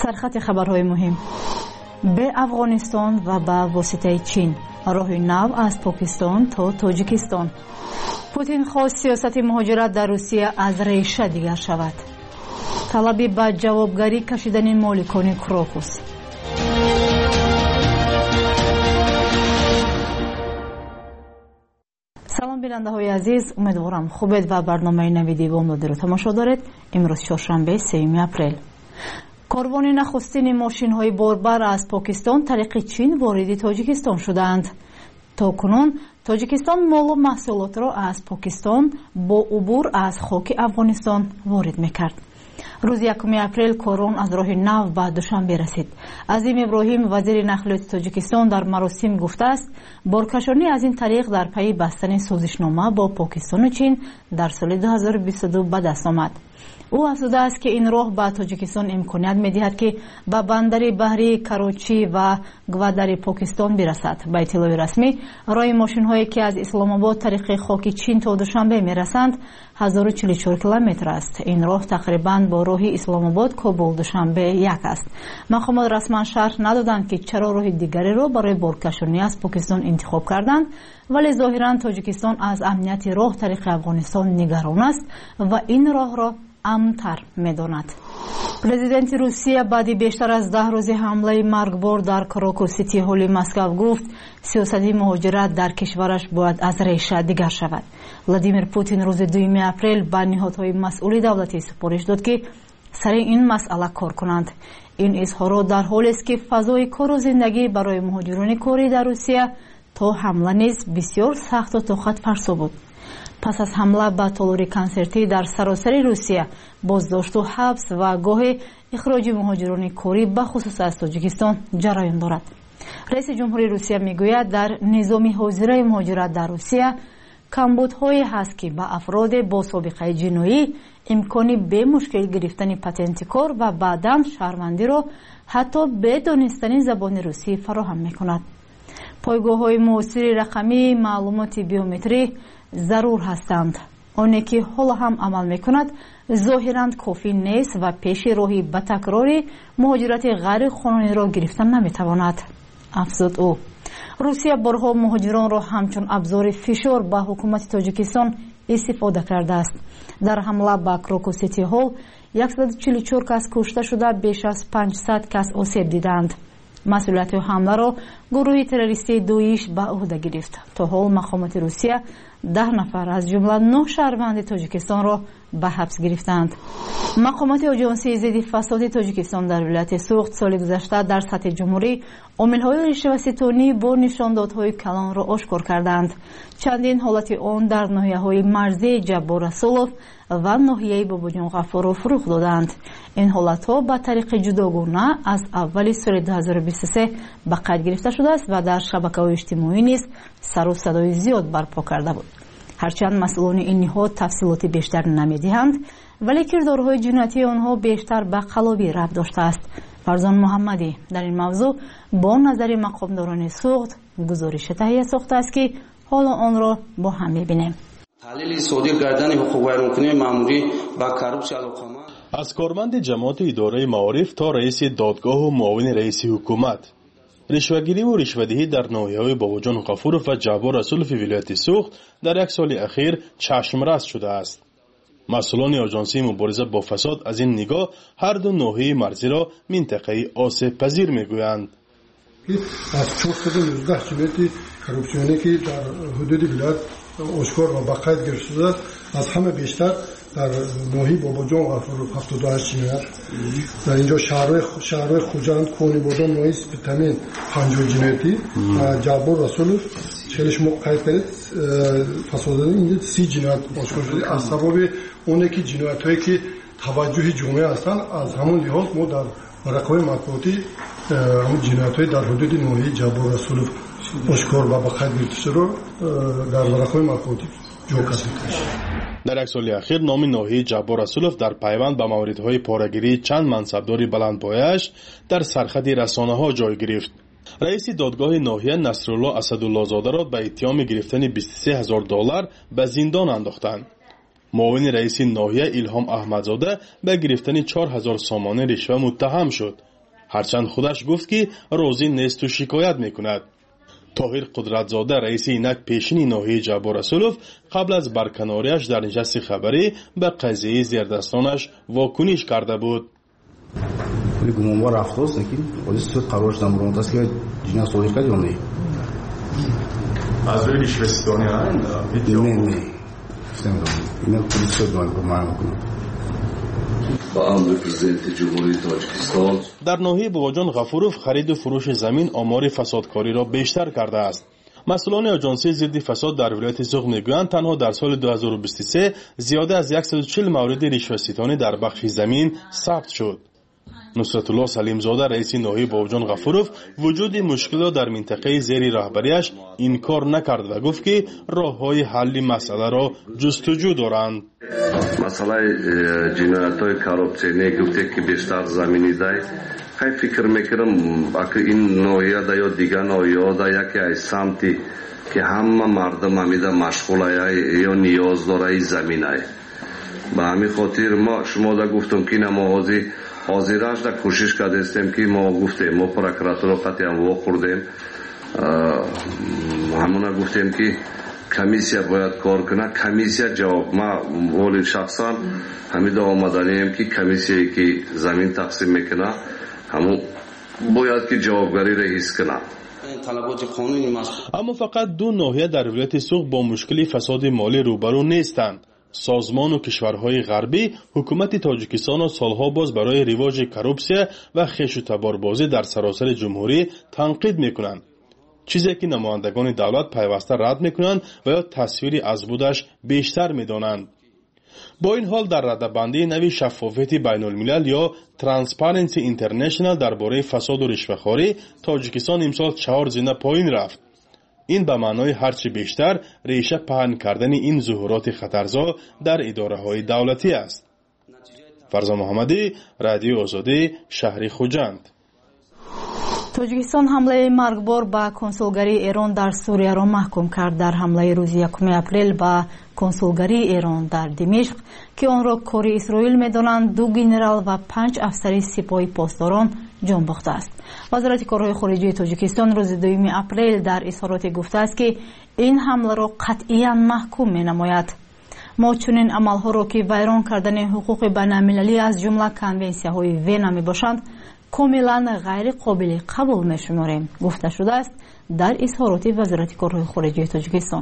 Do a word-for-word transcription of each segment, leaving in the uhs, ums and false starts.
سرخط خبرهای مهم. به افغانستان و به واسطه چین راه نو از پاکستان تا تاجیکستان. پوتین خواست سیاست مهاجرت در روسیه از ریشه دیگر شود. طلبی به جوابگری کشیدن مالکان کراکوس. سلام بیننده های عزیز، امیدوارم خوبید و برنامه نویدی بامدادی رو تماشا دارید. امروز چهارشنبه سوم اپریل. کاروان نخستین ماشین های باربر از پاکستان طریق چین وارد تاجیکستان شدند. تا کنون تاجیکستان مال و محصولات را از پاکستان با عبور از خاک افغانستان وارد میکرد. روز یکم اپریل کاروان از راه نو به دوشنبه رسید. عظیم ابراهیم وزیر نقلیات تاجیکستان در مراسم گفته است بارکشانی از این طریق در پی بستن سازشنامه با پاکستان و چین در سال دو هزار و بیست و دو به دست آمد. او افزوده است که این راه به تاجیکستان امکانیت می‌دهد که به بندر بحری کراچی و گوادر پاکستان برسد. به اطلاع رسمی راه ماشین‌هایی که از اسلام آباد طریق خاک چین تا دوشنبه می‌رسند هزار و چهل و چهار کیلومتر است. این راه تقریباً با راه اسلام آباد کابل دوشنبه یک است. مقامات رسما شرح ندادند که چرا راه دیگری را برای بارکشانی از پاکستان انتخاب کردند، ولی ظاهراً تاجیکستان از امنیت راه طریق افغانستان نگران است و این راه را امن‌تر می‌داند. پرزیدنت روسیه بعد بیشتر از ده روز حمله مرگبار در کراکوس سیتی هال مسکو گفت سیاست مهاجرت در کشورش باید از ریشه دیگر شود. ولادیمیر پوتین روز دوم اپریل به نهادهای مسئول دولتی سفارش داد که سر این مسئله کار کنند. این اظهارات در حالی است که فضای کار و زندگی برای مهاجران کاری در روسیه تا حمله نیز بسیار سخت و طاقت فرسا بود. پس از حمله به تالار کنسرتی در سراسر روسیه بازداشت و حبس و گاه اخراج مهاجران کاری به خصوص از تاجیکستان جریان دارد. رئیس جمهوری روسیه میگوید در نظام حاضر مهاجرت در روسیه کمبودهایی هست که به افراد با سابقه جنایی امکانی به مشکل گرفتن پتانت کار و بعداً شهروندی را حتی به دانستن زبان روسی فراهم میکند. پایگاه‌های معاصر رقمی معلومات بیومتری ضرور هستند. آنی که حالا هم عمل میکند ظاهراً کافی نیست و پیش راهی به تکراری مهاجرت غیر قانونی را گرفتن نمیتواند. افزود او. روسیه بارها مهاجران را همچون ابزار فشار به حکومت تاجیکستان استفاده کرده است. در حمله به کراکوس سیتی هال صد و چهل و چهار کس کشته شده، بیش از پانصد کس آسیب دیدند. مسئولیت حمله را گروه تروریستی دوئیش به عهده گرفت. تا حال مقامات روسیه ده نفر از جمله نه شهروند تاجیکستان را به حبس گرفتند. مقامات آژانسی ضد فساد تاجیکستان در ولایت سوخت سال گذشته در سطح جمهوری عامل‌های رشوه‌ستانی با نشاندادهای کلان را آشکار کردند. چندین حالت آن در ناحیه‌های مرزی جبار رسولوف و ناحیه باباجان غفارov رخ دادند. این حالت‌ها به طریق جداگانه از اول سال دو هزار و بیست و سه به قید گرفته شده است و در شبکه‌های اجتماعی نیز سر و صدای زیاد برپا کرده بود. هرچند مسئولان این نهاد تفصیلات بیشتر نمی‌دهند، ولی کردارهای جنایتی آنها بیشتر به قلابی ربط داشته است. فرزان محمدی در این موضوع با نظر مقامداران سوخت گزارش تهیه ساخته است که حالا آن را با هم می‌بینیم. تحلیل صادر کردن حقوق غیرممکنه ماموری با کارپشن علاقمند از کارمند جماعت اداره معارف تا رئیس دادگاه و معاون رئیس حکومت، رشوه‌گیری و رشوه‌دهی در ناحیه‌های باباجان غفورov و جبار رسولوف ولایت سوخت در یک سال اخیر چشم‌رس شده است. مسئولان آژانسی مبارزه با فساد از این نگاه هر دو ناحیه مرزی را منطقه آسیب پذیر می‌گویند. از چهارصد و نوزده جنایت کراپسیونی که در حدود ولایت آشکار و بقید گرفته شده از همه بیشتر در ناحیه باباجان غفورov هفتاد و هشت جنایت، در اینجا شهرهای شهرهای خوجند، کونی بادام، ناحیه سپیدتمین پنجاه جنایتی و جبار رسولوف چهلش مقید کرد فساد اینجا سی جنایت آشکار شده. از سبب اونه که جنایت‌هایی که توجه جامعه هستند از همون لحاظ ما در ورقه‌های مطبوعاتی همون جنایت‌های در حدود ناحیه جبار رسولوف آشکار و بقید گرفته شده در ورقه‌های مطبوعاتی جا کردیم. در یک سال اخیر نام ناحیه جبار رسولوف در پیوند به موردهای پاره‌گیری چند منصبدار بلندپایه‌اش در سرخط رسانه‌ها جای گرفت. رئیس دادگاه ناحیه نصرالله اسدالله زاده را به اتهام گرفتن بیست و سه هزار دلار به زندان انداختند. معاون رئیس ناحیه الهام احمدزاده به گرفتن چهار هزار سامانه رشوه متهم شد. هرچند خودش گفت که راضی نیست و شکایت میکند. طاهر قدرتزاده رئیس اینک پیشین ناحیه جبار رسولوف قبل از برکناریش در نشست خبری به قضیه زیردستانش واکنش کرده بود. گمانبار رفته است که خودش سود قرار شدن برانت است که جنیا صادر کرد یا نه؟ از روی رشوه‌ستانی هستند؟ نه نه اینا پلیس شد من معلوم کنم. با امر پرزیدنت جمهوری تاجیکستان در ناحیه باباجان غفوروف خرید و فروش زمین آمار فسادکاری را بیشتر کرده است. مسئولان آژانسی ضد فساد در ولایت سوق میگویند تنها در سال دو هزار و بیست و سه زیاده از صد و چهل مورد رشوه‌ستانی در بخش زمین ثبت شد. نصرت الله سلیم زاده رئیس ناحیه باباجان غفوروف وجود مشکلات در منطقه زیر رهبریش انکار نکرد و گفت که راه‌های حل مسئله را جستجو دارند. مسئله جنایت‌های کارپسیونی گفته که بیشتر زمینی دای خیلی فکر میکنم اگه این ناحیه دا یا دیگر ناحیه دا یکی از سمتی که همه مردم همیده مشغول یا نیاز داره زمین های به همین خاطر ما شما دا گفتم که نمازی حاضرش دا کوشش کرده استیم که ما گفتیم ما پروکراتور قطعی هم وا خوردیم همونا گفتیم که کمیسیا باید کار کنه. کمیسیا جواب ما ولی شخصا همیده آمدنیم که کمیسیایی که زمین تقسیم میکنه همون باید که جوابگری را حس کنه. اما فقط دو ناحیه در ولایت سوق با مشکل فساد مالی روبرو نیستند. سازمان و کشورهای غربی حکومت تاجیکستان را سالها باز برای رواج کروپسیا و خیش و تباربازی در سراسر جمهوری تنقید میکنند، چیزی که نمایندگان دولت پیوسته رد میکنند و یا تصویری از بودش بیشتر میدانند. با این حال در رده‌بندی نوی شفافیت بین الملل یا ترانسپرنسی اینترنشنال درباره فساد و رشوه‌خواری تاجیکستان امسال چهار زینه پایین رفت. این به معنای هرچی بیشتر ریشه پهن کردن این ظهورات خطرزا در اداره‌های دولتی است. فرزا محمدی، رادیو آزادی، شهر خوجند. توجیکستان حمله مرگبار به کنسولگری ایران در سوریه را محکوم کرد. در حمله روز یکم اپریل به کنسولگری ایران در دمشق که آن را کاری اسرائیل می‌دانند دو گنرال و پنج افسر سپاه پاسداران جان باخته است. وزارت کارهای خارجه تاجیکستان روز دوم اپریل در اظهارات گفته است که این حمله را قطعاً محکوم می‌نماید. ما چنین عملها را که ویران کردن حقوق بین‌المللی از جمله کنونسی‌های وینا میباشند کاملا غیر قابل قبول می‌شماریم گفته شده است در اظهارات وزارت کارهای خارجه تاجیکستان.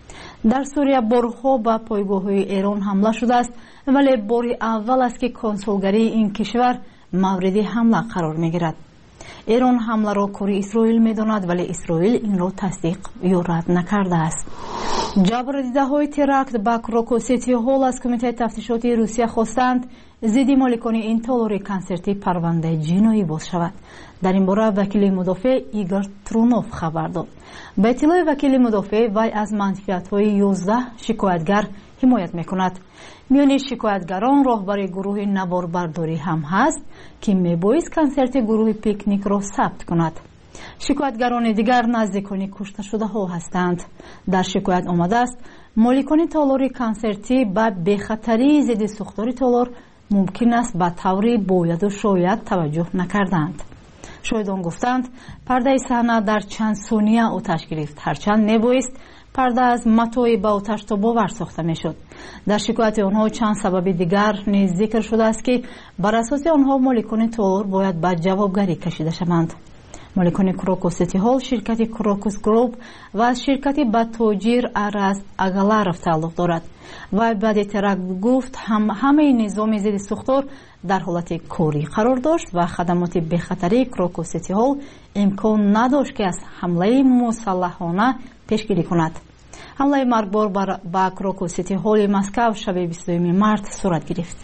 در سوریه بارها به پایگاه‌های ایران حمله شده است ولی بار اول است که کنسولگری این کشور مورد حمله قرار می‌گیرد. ایران حمله را کاری اسرائیل می‌داند ولی اسرائیل این را تصدیق یا رد نکرده است. جبردیده‌های تراکت به کراکو سیتی هال از کمیته تفتیشاتی روسیه خواستند ضد مالکان این تالار کنسرتی پرونده جنایی باز شود. در این باره وکیل مدافع ایگور ترونوف خبر داد. به اطلاع وکیل مدافع وی از منفیت‌های یازده شکایتگر حمایت می‌کند. میان شکایتگران راهبر گروه نواربرداری هم هست که میبایست کنسرت گروه پیکنیک را ثبت کند. شکایتگران دیگر نزدیکان کشته شده ها هستند. در شکایت آمده است مالکان تالار کنسرتی به بخطری ضد سوختار تالار ممکن است به طوری باید و شاید توجه نکردند. شاهدان گفتند پرده صحنه در چند ثانیه آتش گرفت، هرچند میبایست پرده از متای به آتش تا باور ساخته میشد. در شکایت آنها چند سبب دیگر نیز ذکر شده است که بر اساس آنها مالکان تالار باید به جوابگری کشیده شوند. مالکان کراکو سیتی هال شرکت کراکوس گروپ و شرکت با تاجر ارز اگالاروف تعلق دارد و بعد ترک گفت هم همه نظام ضد سوختار در حالت کاری قرار داشت و خدمات بخطری کراکو سیتی هال امکان نداشت که از حمله مسلحانه پیشگیری کند. حمله مرگبار به کراکو سیتی هال مسکو شب بیست و دو مارس صورت گرفت.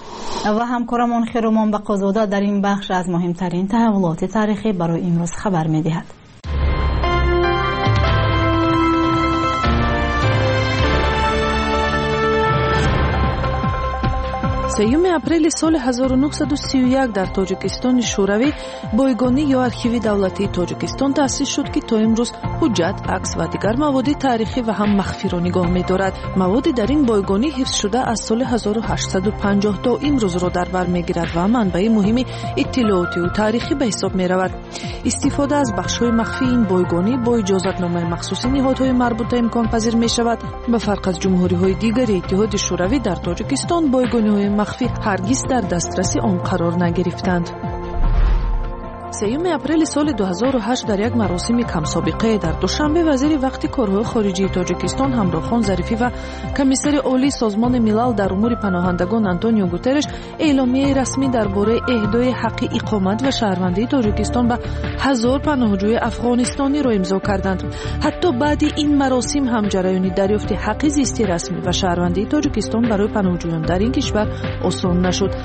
و همکارمان خیرومان بقازاده در این بخش از مهمترین تحولات تاریخی برای امروز خبر می‌دهد. سیوم اپریل سال هزار و نهصد و سی و یک در تاجیکستان شوروی بایگانی یا آرشیو دولتی تاجیکستان تأسیس شد که تا امروز حجت، عکس و دیگر مواد تاریخی و هم مخفی را نگاه می‌دارد. مواد در این بایگانی حفظ شده از سال هزار و هشتصد و پنجاه تا امروز را در بر می‌گیرد و منبع مهم اطلاعاتی و تاریخی به حساب می‌رود. استفاده از بخش‌های مخفی این بایگانی با اجازتنامه مخصوصی نهادهای مربوطه امکان پذیر می‌شود. به فرق از جمهوری‌های دیگر اتحاد شوروی در تاجیکستان بایگانی‌های مخفی هرگز در دسترس آن قرار نگرفتند. سیوم اپریل سال دو هزار و هشت در یک مراسم کم سابقه در دوشنبه وزیر وقت کارهای خارجی تاجیکستان همراهخان ظریفی و کمیسر عالی سازمان ملل در امور پناهندگان آنتونیو گوترش اعلامیه رسمی درباره اهدای حق اقامت و شهروندی تاجیکستان به هزار پناهجوی افغانستانی را امضا کردند. حتی بعد این مراسم هم جریان دریافت حق زیستی رسمی و شهروندی تاجیکستان برای پناهجویان در این کشور آسان نشد.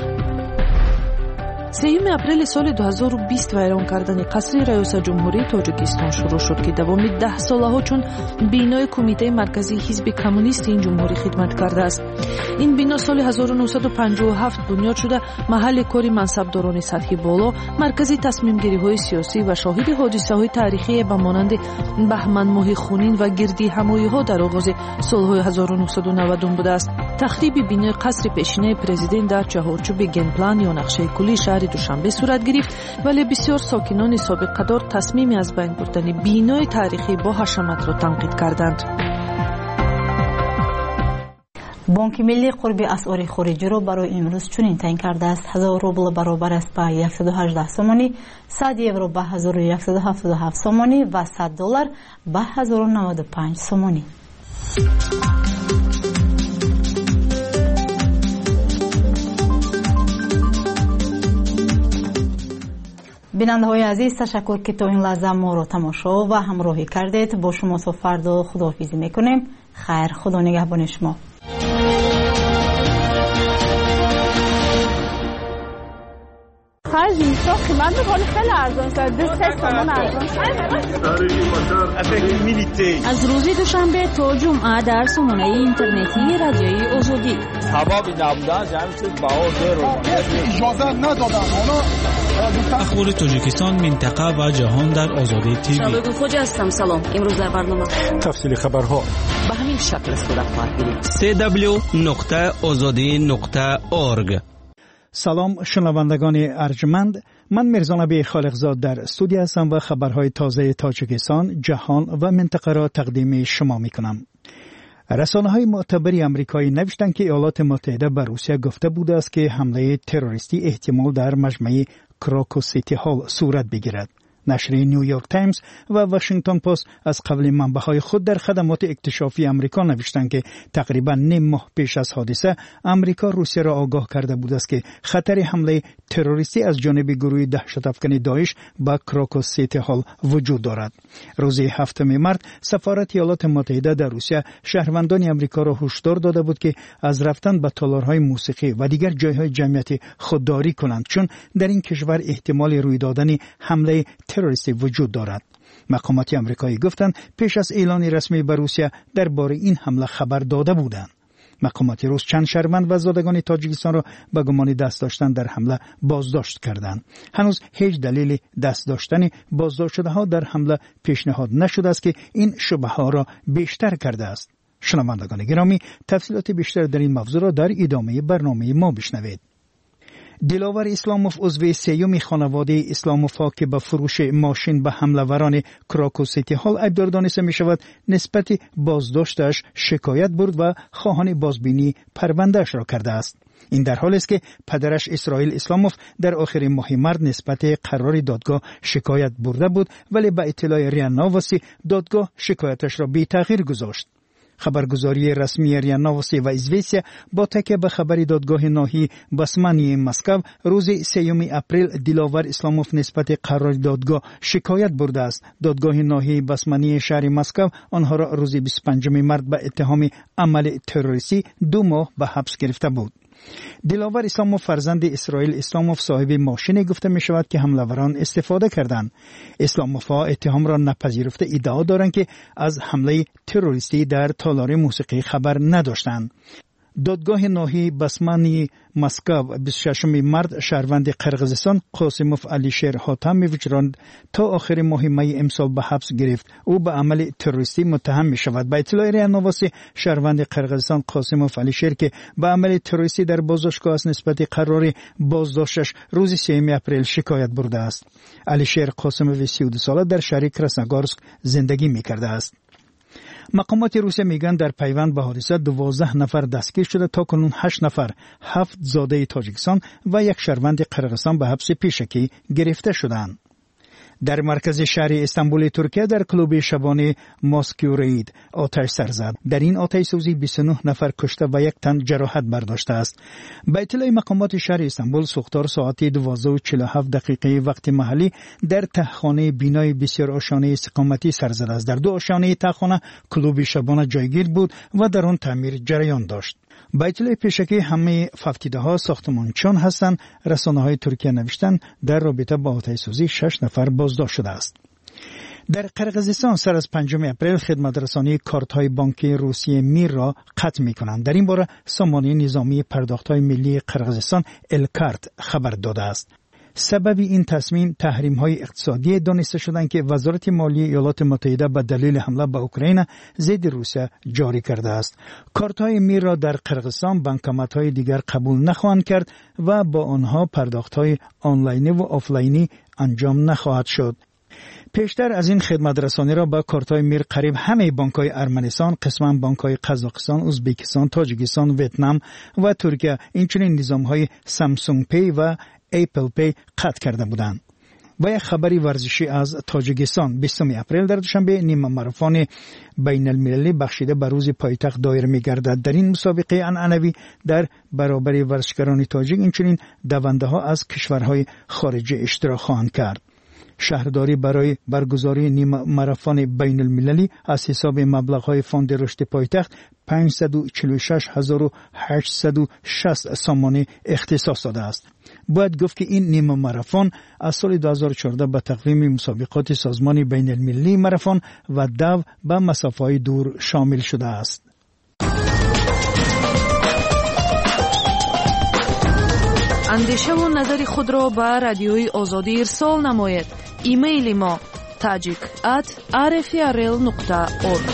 سیوم اپریل سال دو هزار و بیست ویران کردن قصر ریاست جمهوری تاجیکستان شروع شد که دوام ده ساله ها چون بینای کمیته مرکزی حزب کمونیست این جمهوری خدمت کرده است. این بنا سال هزار و نهصد و پنجاه و هفت بنیاد شده محل کاری منصبداران سطحی بالا، مرکزی تصمیم گیری های سیاسی و شاهد حادثه های تاریخی به مانند بهمن ماه خونین و گردی همایی ها در آغاز سالهای هزار و نهصد و نود بوده است. تخریب بینای قصر پیشینه پرزیدنت در چهارچوب گیم پلان یا نقشه کلی شهر دوشنبه صورت گرفت، ولی بسیار ساکنان سابقه دار تصمیمی از بین بردن بینای تاریخی با حشمت را تنقید کردند. بانک ملی قرب اسعار خارجی را برای امروز چنین تعیین کرده است: هزار روبل برابر است به صد و هجده سومانی، صد یورو به هزار و صد و هفتاد و هفت سومانی و صد دلار به هزار و نود و پنج سومانی. بیننده های عزیز، تشکر که تا این لحظه ما را تماشا و همراهی کردید. با شما تا فردا خداحافظی میکنیم. خیر، خدا نگهبان شما. خرج اینجا قیمت بخوری خیلی ارزان شد. دو سه تومن ارزان شد. از روز دوشنبه تا جمعه در سامانه اینترنتی رادیوی آزادی سبب نبودن جمع شد بها زیر اجازه ندادن. اخبار تاجیکستان، منطقه و جهان در آزادی تیوی. شبگو خوجا هستم. سلام. امروز در برنامه تفصیل خبرها به همین شکل صورت خواهد گرفت. سی دبلیو نقطه آزادی نقطه اورگ. سلام شنوندگان ارجمند، من میرزانبی خالقزاد در استودیو هستم و خبرهای تازه تاجیکستان، جهان و منطقه را تقدیم شما میکنم. رسانه‌های معتبری آمریکایی نوشتند که ایالات متحده به روسیه گفته بوده است که حمله تروریستی احتمال در مجمع کراکو سیتی هال صورت بگیرد. نشر نیویورک تایمز و واشنگتن پست از قبل منبع‌های خود در خدمات اکتشافی آمریکا نوشتند که تقریبا نیم ماه پیش از حادثه آمریکا روسیه را آگاه کرده بود است که خطر حمله تروریستی از جانب گروه دهشت‌افکن داعش به کراکو سیتی هال وجود دارد. روز هفتم مارس سفارت ایالات متحده در روسیه شهروندان آمریکا را هشدار داده بود که از رفتن به تالارهای موسیقی و دیگر جایهای جمعیتی خودداری کنند، چون در این کشور احتمال روی دادن حمله تروریستی وجود دارد. مقامات آمریکایی گفتند پیش از اعلان رسمی به روسیه درباره این حمله خبر داده بودند. مقامات روس چند شهروند و زادگان تاجیکستان را به گمان دست داشتن در حمله بازداشت کردند. هنوز هیچ دلیل دست داشتن بازداشت شده ها در حمله پیشنهاد نشده است که این شبهه ها را بیشتر کرده است. شنوندگان گرامی، تفصیلات بیشتر در این موضوع را در ادامه برنامه ما بشنوید. دلاور اسلاموف عضو سیوم خانواده اسلاموفا که به فروش ماشین به حمله‌وران کراکو سیتی هال ابدار دانسته می شود نسبت بازداشتش شکایت برد و خواهان بازبینی پروندهش را کرده است. این در حالی است که پدرش اسرائیل اسلاموف در آخر ماه مارس نسبت قرار دادگاه شکایت برده بود، ولی به اطلاع ریا نووسی دادگاه شکایتش را بی تغییر گذاشت. خبرگزاری رسمی ریا نووسی و ایزویسیا با تکیه به خبر دادگاه ناحیه بسمانی مسکو روز سیوم اپریل دلاور اسلاموف نسبت قرار دادگاه شکایت برده است. دادگاه ناحیه بسمانی شهر مسکو آنها را روز بیست و پنجم مارس به اتهام عمل تروریستی دو ماه به حبس گرفته بود. دلاور اسلاموف فرزند اسرائیل اسلاموف صاحب ماشینی گفته می شود که حمله‌وران استفاده کردند. اسلاموف‌ها اتهام را نپذیرفته ادعا دارند که از حمله تروریستی در تالار موسیقی خبر نداشتند. دادگاه ناحیه بسمانی مسکو بیست و ششم مارس شهروند قرقیزستان قاسموف علیشیر حاتمیویچ را تا آخر ماه می امسال به حبس گرفت. او به عمل تروریستی متهم می شود. به اطلاع ریا نواسی شهروند قرقیزستان قاسموف علیشیر که به عمل تروریستی در بازداشتگاه است نسبت قرار بازداشتش روز سوم اپریل شکایت برده است. علیشیر قاسموف سی و دو ساله در شهر کراسنوگورسک زندگی می کرده است. مقامات روسیه میگن در پیوند به حادثه دوازده نفر دستگیر شده، تا کنون هشت نفر، هفت زاده تاجیکستان و یک شهروند قرقیزستان به حبس پیشکی گرفته شدند. در مرکز شهر استانبول ترکیه در کلوب شبانه ماسکورید آتش سر زد. در این آتش سوزی بیست و نه نفر کشته و یک تن جراحت برداشته است. به اطلاع مقامات شهر استانبول سوختار ساعت دوازده و چهل و هفت دقیقه وقت محلی در تهخانه بینای بسیار آشیانه استقامتی سر زده است. در دو آشیانه تهخانه کلوب شبانه جایگیر بود و در آن تعمیر جریان داشت. با اطلاع پیشکی همه ففتیده ها ساختمانچان هستند. رسانه های ترکیه نوشتند در رابطه با آتش سوزی شش نفر بازداشت شده است. در قرقیزستان سر از پنجم اپریل خدمت رسانی کارت های بانکی روسیه میر را قطع می کنند. در این باره سامانه نظامی پرداخت های ملی قرقیزستان الکارت خبر داده است. سبب این تصمیم تحریم های اقتصادی دانسته شدند که وزارت مالی ایالات متحده به دلیل حمله به اوکراین ضد روسیه جاری کرده است. کارت های میر را در قرقیزستان بانکمات های دیگر قبول نخواهند کرد و با آنها پرداخت های آنلاینی و آفلاینی انجام نخواهد شد. پیشتر از این خدمت رسانی را با کارت های میر قریب همه بانک های ارمنستان، قسما بانک های قزاقستان، ازبکستان، تاجیکستان، ویتنام و ترکیه، اینچنین نظام های سامسونگ پی و اپل پی قطع کرده بودند. و یک خبری ورزشی از تاجیکستان بیستم اپریل در دوشنبه نیمه ماراتون بین المللی بخشیده به روز پایتخت دایر می گردد. در این مسابقه عنعنوی در برابر ورزشکاران تاجیک اینچنین دونده ها از کشورهای خارجی اشتراک خواهند کرد. شهرداری برای برگزاری نیم ماراتون بین المللی از حساب مبلغ‌های فاند رشد پایتخت پانصد و چهل و شش هزار و هشتصد و شصت سامانه اختصاص داده است. باید گفت که این نیم ماراتون از سال دو هزار و چهارده به تقویم مسابقات سازمان بین المللی ماراتون و دو به مسافه‌های دور شامل شده است. اندیشه و نظر خود را به رادیوی آزادی ارسال نمایید. ایمیل ما تاجیک ات آر اف ار ال نقطه اورگ.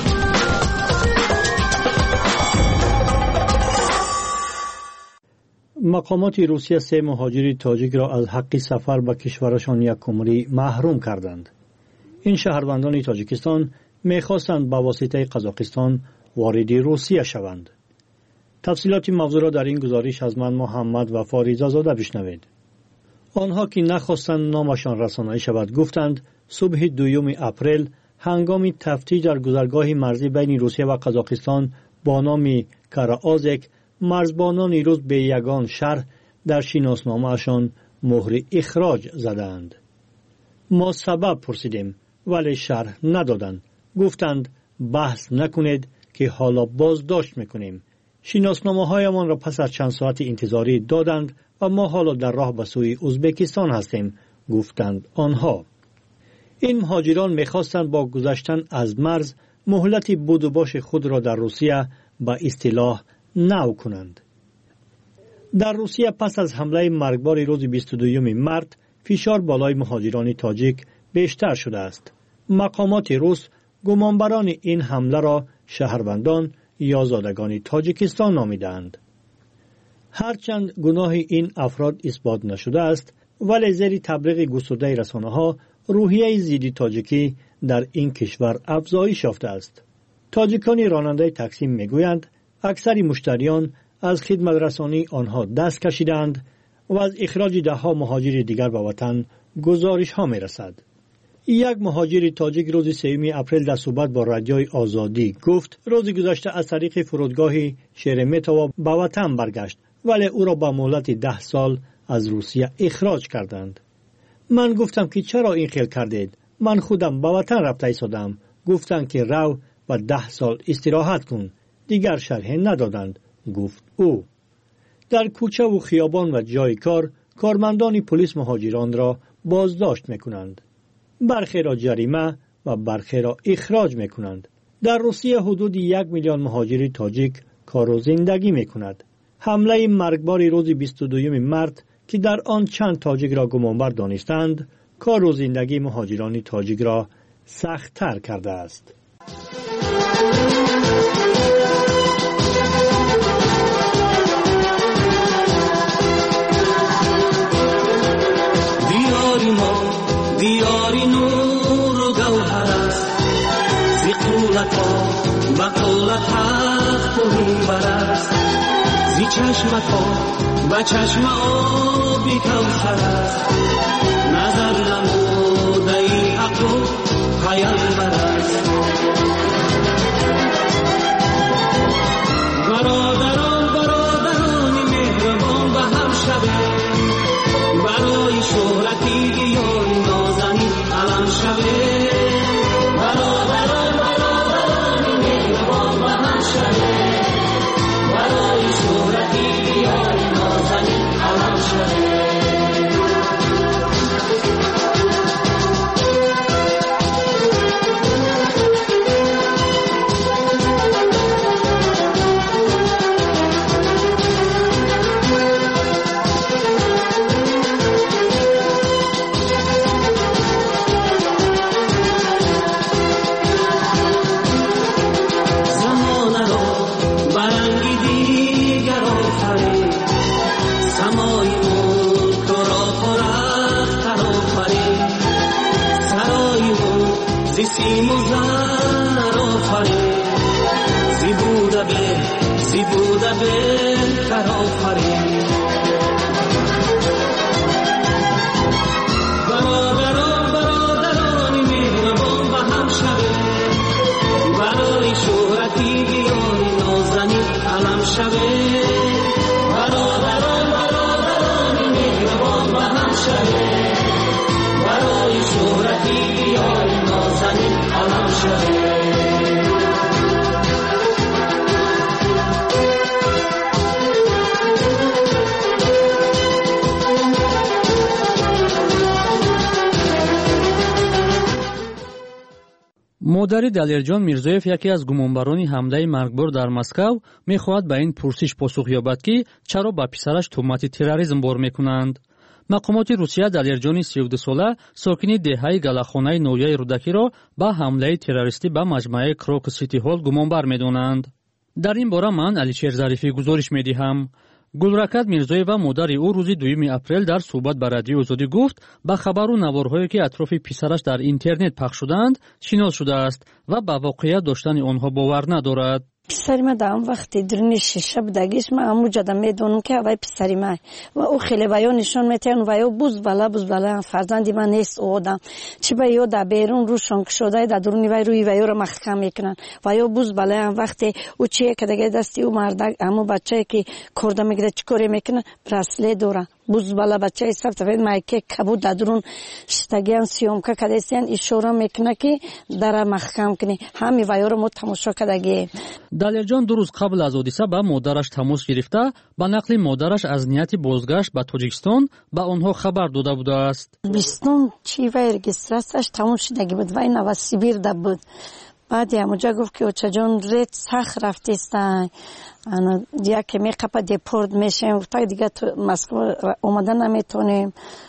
مقامات روسیه سه مهاجر تاجیک را از حق سفر به کشورشان یکمری محروم کردند. این شهروندان تاجیکستان می‌خواستند با واسطه قزاقستان وارد روسیه شوند. تفصیلات موضوع را در این گزارش از من محمد و فاریزه زاده بشنوید. آنها که نخواستند نامشان رسانه‌ای شود گفتند صبح دوم اپریل هنگام تفتیش در گذرگاه مرزی بین روسیه و قزاقستان با نام کاراآزک مرزبانان روس به یگان شهر در شناسنامه‌شان مهر اخراج زدند. ما سبب پرسیدیم ولی شرح ندادند. گفتند بحث نکنید که حالا بازداشت میکنیم. شناسنامه‌هایمان را پس از چند ساعت انتظاری دادند و ما حالا در راه به سوی ازبکستان هستیم، گفتند آنها. این مهاجران می‌خواستند با گذشتن از مرز مهلت بود و باش خود را در روسیه به اصطلاح نو کنند. در روسیه پس از حمله مرگبار روز بیست و دوم مارس فشار بالای مهاجران تاجیک بیشتر شده است. مقامات روس گمانبران این حمله را شهروندان یا زادگان تاجیکستان نامیدند. هرچند گناه این افراد اثبات نشده است، ولی زیر تبلیغ گسترده رسانه‌ها روحیه ضد تاجیکی در این کشور افزایش یافته است. تاجیکان راننده تاکسی میگویند اکثر مشتریان از خدمت رسانی آنها دست کشیدند و از اخراج ده ها مهاجر دیگر به وطن گزارش ها می رسد. یک مهاجر تاجیک روز سوم اپریل در صحبت با رادیوی آزادی گفت روز گذشته از طریق فرودگاه شرمتوو به وطن برگشت، ولی او را با مهلت ده سال از روسیه اخراج کردند. من گفتم که چرا این خیل کردید؟ من خودم به وطن رفته ایستادم. گفتند که رو و ده سال استراحت کن. دیگر شرح ندادند، گفت او. در کوچه و خیابان و جای کار کارمندان پلیس مهاجران را بازداشت میکنند. برخی را جریمه و برخی را اخراج میکنند. در روسیه حدود یک میلیون مهاجر تاجیک کار و زندگی میکند. حمله مرگبار روز بیست و دوم مارس که در آن چند تاجیک را گمانبر دانستند، کار و زندگی مهاجران تاجیک را سخت‌تر کرده است. دیاری ما دیاری نور و گوهر است، زی قولت ها بقولت حق و منبر است، زی چشمت ها و چشم آبی کوثر است، نظر نموده ای حق و پیامبر است. برادران برادران مهربان به هم شوید، برای شهرتی بیای نازنین علم شوید. برادران برادران مهربان به هم شوید، برای شهرتی بیای نازنین علم شوید. سیم و زر آفرین، زی بوده به زی بوده بهتر آفرین. برادران برادران مهربان به هم شوید، برای شهرتی بیای نازنین علم شوید. برادران برادران مهربان به هم شوید، برای شهرتی بیای نازنین علم شوید. مادر دلیرجان میرزویف یکی از گمانبران حمله مرگبار در مسکو میخواهد به این پرسش پاسخ یابد که چرا به پسرش تهمت تروریسم بار میکنند. مقامات روسیه دلیرجانی سی و دو ساله ساکنی دهه галахонаи ноҳияи рӯдакиро ба ҳамлаи террористӣ ба маҷмӯаи крок сити ҳол гумонбар медонанд. дар ин бора ман алишер зарифӣ гузориш медиҳам. гулракат мирзоева модари ӯ рӯзи дуюми апрел дар суҳбат ба радиои озодӣ гуфт ба хабару наворҳое ки атрофи писараш дар интернет пахш шудаанд шинос шудааст ва ба воқеият доштани онҳо бовар надорад. پسری ما در اون وقتی درونی شیشه بودگیش ما همون جدا میدونم که اوای پسری ما و او خیلی ویا نشان میتین و یا بوز بالا بوز بالا فرزندی من نیست او آدم چی با یا در بیرون روشان شده در درونی وی روی ویا رو محکم میکنن و یا بوز بالا وقتی او چیه که دیگه دستی او مردک همون بچه که کرده میگه چیکاری میکنه برسله دوره بوز بالا بچه سب تفید مایکه کبود در درون شتگیان سیوم که کدیسیان اشاره میکنه که در محکم کنی همی ویا رو ما تماشا کردگی. далерҷон ду рӯз қабл аз ҳодиса ба модараш тамос гирифта ба нақли модараш аз нияти бозгашт ба тоҷикистон ба онҳо хабар дода будааст. бистум чи вай регистратсияш тамом шудаги буд вай новосибирда буд. баъди ҳамуҷа гуфт ки очаҷон ред сахт рафтистай яке меқапа депорт мешавем гуфта дига москва омада наметонем.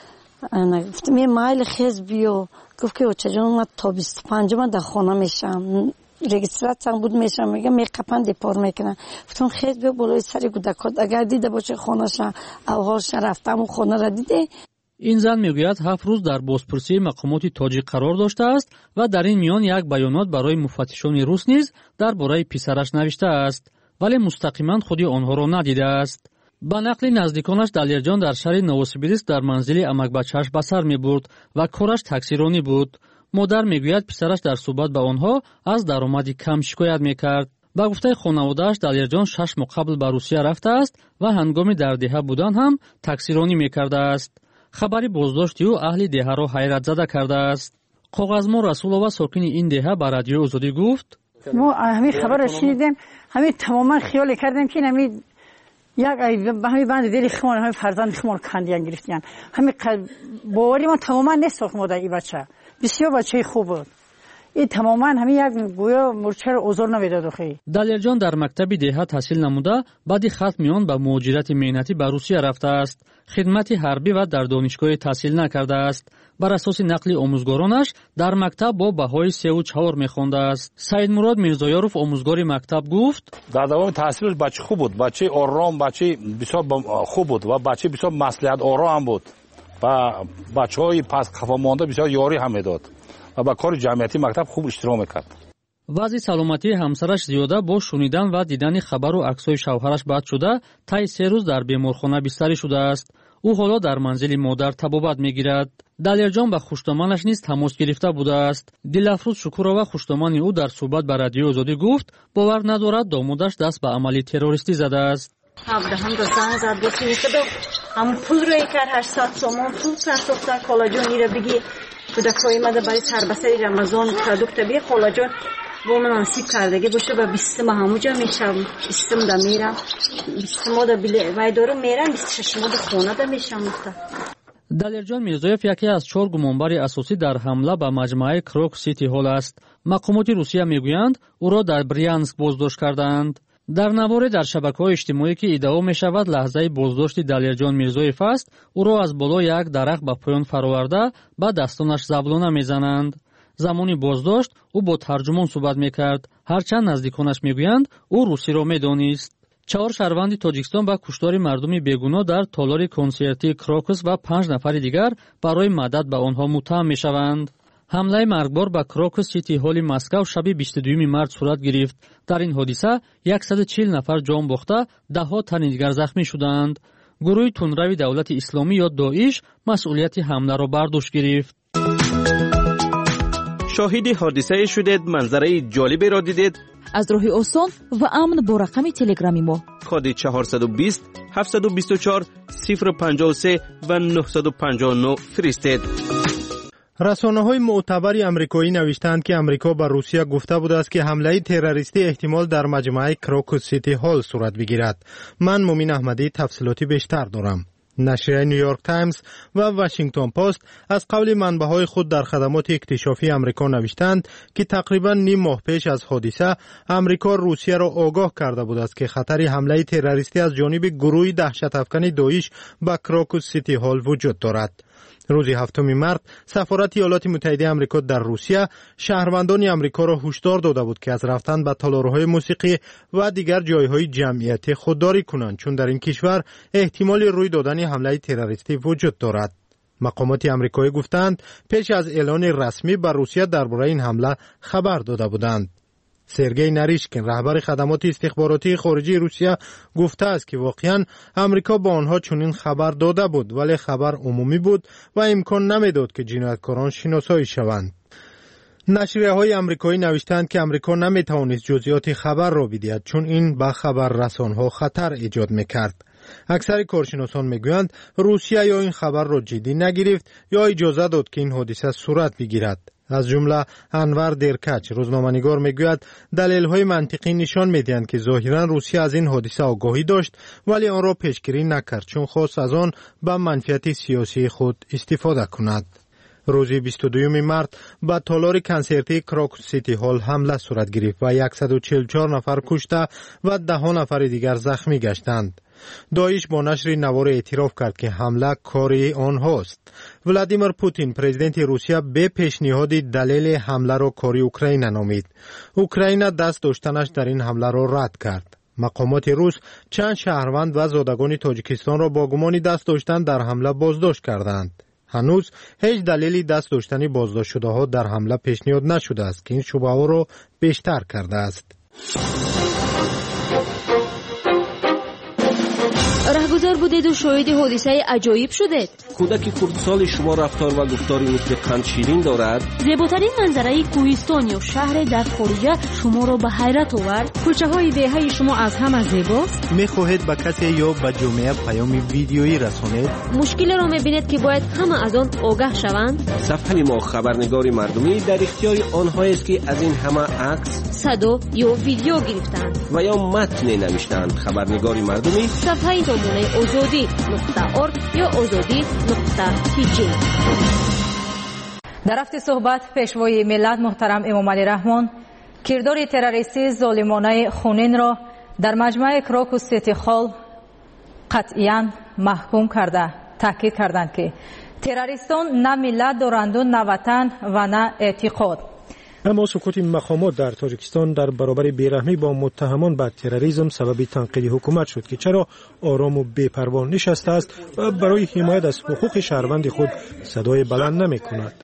гуфтам е майли хез биё. гуфт ки очаҷон ма то бисту панҷума дар хона мешавам регистратсияам буд мешавам мега меқапан депор мекунам. гуфтам хез биё болои сари кӯдакот агар дида боши хонаша авҳоша рафтаму хонара диде. ин зан мегӯяд ҳафт рӯз дар бозпурсии мақомоти тоҷик қарор доштааст ва дар ин миён як баёнот барои муфаттишони рус низ дар бораи писараш навиштааст, вале мустақиман худи онҳоро надидааст. ба нақли наздиконаш далерҷон дар шаҳри новосибирск дар манзили амакбачааш ба сар мебурд ва кораш таксиронӣ буд. модар мегӯяд писараш дар суҳбат ба онҳо аз даромади кам шикоят мекард. ба гуфтаи хонаводааш далерҷон шаш моҳ қабл ба русия рафтааст ва ҳангоми дар деҳа будан ҳам таксиронӣ мекардааст. хабари боздошти ӯ аҳли деҳаро ҳайратзада кардааст. коғазмо расулова сокини ин деҳа ба радиои озодӣ гуфт: мо ҳамин хабарро шунидем, ҳамин тамоман хиёле кардем ки ҳамин як ҳамин банди дили химон ҳамин фарзанди химон кандиян гирифтиян. ҳамин бовари мо тамоман несохт модар и бача. бисёр бачаи хуб буд. این تماما همین یک گویا مرچه رو ازور نمیداد. خیلی دلیل جان در مکتب دهه تحصیل نموده، بعد ختم آن به مهاجرت مهنتی به روسیه رفته است. خدمت حربی و در دانشگاه تحصیل نکرده است. بر اساس نقل آموزگارانش در مکتب با بهای سه و چهار میخوانده است. سعید مراد میرزایاروف آموزگار مکتب گفت در دوام تحصیلش بچه خوب بود، بچه آرام، بچه بسیار خوب بود و بچه بسیار مصلحت آرام بود و بچهای پس خفا مانده بسیار یاری هم میداد و با کار جمعیتی مکتب خوب اشتراک میکرد. وضع سلامتی همسرش زیاده با شنیدن و دیدن خبر و عکس‌های شوهرش بد شده، طی سه روز در بیمارخانه بستری شده است. او حالا در منزل مادر طبابت میگیرد. دلیرجان با خوشتمانش نیز تماس گرفته بوده است. دلافروز شکورова خوشتمان او در صحبت با رادیو آزادی گفت باور ندارد دامادش دست به عملی تروریستی زده است. هم دو زنگ زد گفت میشه هم پول روی کرد هشتصد تومان پول پرداختن کلاجون میره بگی کودکای ماده برای سربسری رمضان پروداکت بی کلاجون با من نصیب کردگی باشه و بیست ما همونجا میشم بیست ما میرم بیست ما دا بله وای دارم میرم بیست و شش ما دا خونه دا میشم. دلیرجان میرزایف یکی از چهار گمانبر اساسی در حمله به مجمع کروک سیتی هال است. مقامات روسیه میگویند او را در بریانسک بازداشت کردند. در نوار در شبکه‌های اجتماعی که ادعا می‌شود لحظه بازداشت دلیرجان میرزایف است، او را از بالای یک درخت به پایان فرآورده با دستانش زبلونه میزنند. زمانی بازداشت او با ترجمان صحبت میکرد، هرچند نزدیکانش میگویند او روسی را میدانست. چهار شهروند تاجیکستان با کشتار مردم بیگناه در تالار کنسرتی کروکس و پنج نفر دیگر برای مدد به آنها متهم میشوند. حمله مرگبار به کروکس سیتی هال مسکو شب بیست و دوم مارس صورت گرفت. در این حادثه صد و چهل نفر جان باخته، ده ها تن دیگر زخمی شدند. گروه تندروی دولت اسلامی یا داعش مسئولیت حمله را بر دوش گرفت. شاهد حادثه شدید، منظره جالبی را دیدید؟ از راه آسان و امن با رقم تلگرامی ما کد چهارصد و بیست هفتصد و بیست و چهار صفر پنجاه و سه و نهصد و پنجاه و نه فرستید. رسانه‌های معتبر آمریکایی نوشتند که آمریکا به روسیه گفته بود است که حمله تروریستی احتمال در مجمع کروکوس سیتی هال صورت بگیرد. من مومین احمدی تفصیلاتی بیشتر دارم. نشریه نیویورک تایمز و واشنگتن پست از قول منبع‌های خود در خدمات اکتشافی آمریکا نوشتند که تقریباً نیم ماه پیش از حادثه آمریکا روسیه را آگاه کرده بود است که خطر حمله تروریستی از جانب گروه دهشت‌افکن داعش به کروکوس سیتی هال وجود دارد. روز هفتم مارس سفارت ایالات متحده آمریکا در روسیه شهروندان آمریکا را هشدار داده بود که از رفتن به تالارهای موسیقی و دیگر جایهای جمعیتی خودداری کنند، چون در این کشور احتمال روی دادن حمله تروریستی وجود دارد. مقامات آمریکایی گفتند پیش از اعلان رسمی بر روسیه درباره این حمله خبر داده بودند. سرگئی نریشکین رهبر خدمات استخباراتی خارجی روسیه گفته است که واقعا امریکا با آنها چنین خبر داده بود، ولی خبر عمومی بود و امکان نمیداد که جنایتکاران شناسایی شوند. نشریه های آمریکایی نوشتند که امریکا نمیتوانست جزئیات خبر را بدهد، چون این به خبر رسانها خطر ایجاد میکرد. اکثر کارشناسان میگویند روسیه یا این خبر را جدی نگرفت یا اجازه داد که این حادثه صورت بگیرد. از جمله انور درکچ روزنامه‌نگار میگوید دلایل منطقی نشان میدهند که ظاهرا روسیه از این حادثه آگاهی داشت ولی آن را پیشگیری نکرد، چون خواست از آن به منفعت سیاسی خود استفاده کند. روز بیست و دوم مارس به تالار کنسرتی کروکوس سیتی هال حمله صورت گرفت و صد و چهل و چهار نفر کشته و ده نفر دیگر زخمی گشتند. داعش با نشر نوار اعتراف کرد که حمله کاری آنهاست. ولادیمیر پوتین پرزیدنت روسیه به پیشنهاد دلیل حمله را کاری اوکراین نامید. اوکراین دست داشتنش در این حمله را رد کرد. مقامات روس چند شهروند و زادگان تاجیکستان را با گمان دست داشتن در حمله بازداشت کردند. هنوز هیچ دلیلی دست داشتن بازداشت شده ها در حمله پیشنهاد نشده است که این شبهه ها را بیشتر کرده است. رهگذر بودید و شاهد حادثه عجایب شدید. کودک کردسال شما رفتار و گفتاری مثل قند شیرین دارد. زیباترین منظره کوهستان یا شهر در خارج شما را به حیرت آورد. کوچه های دهه شما از همه زیباست. میخواهید به کسی یا به جامعه پیام ویدیویی رسانید؟ مشکل را میبینید که باید همه از آن آگاه شوند. صفحه ما خبرنگاری مردمی در اختیار آنهایی است که از این همه عکس، صدا یا ویدیو گرفتند و یا متن نوشتند. خبرنگاری مردمی صفحه دامنه آزادی نقطه ارگ یا آزادی نقطه پی جی. در رفت صحبت پیشوای ملت محترم امام علی رحمان کردار تروریستی ظالمانه خونین را در مجمع کراکوس سیتی هال قطعاً محکوم کرده تاکید کردند که تروریستان نه ملت دارند و نه وطن و نه اعتقاد. اما سکوت مقامات در تاجیکستان در برابر بیرحمی با متهمان به تروریسم سبب تنقید حکومت شد که چرا آرام و بی‌پروا نشسته است و برای حمایت از حقوق شهروند خود صدای بلند نمی کند.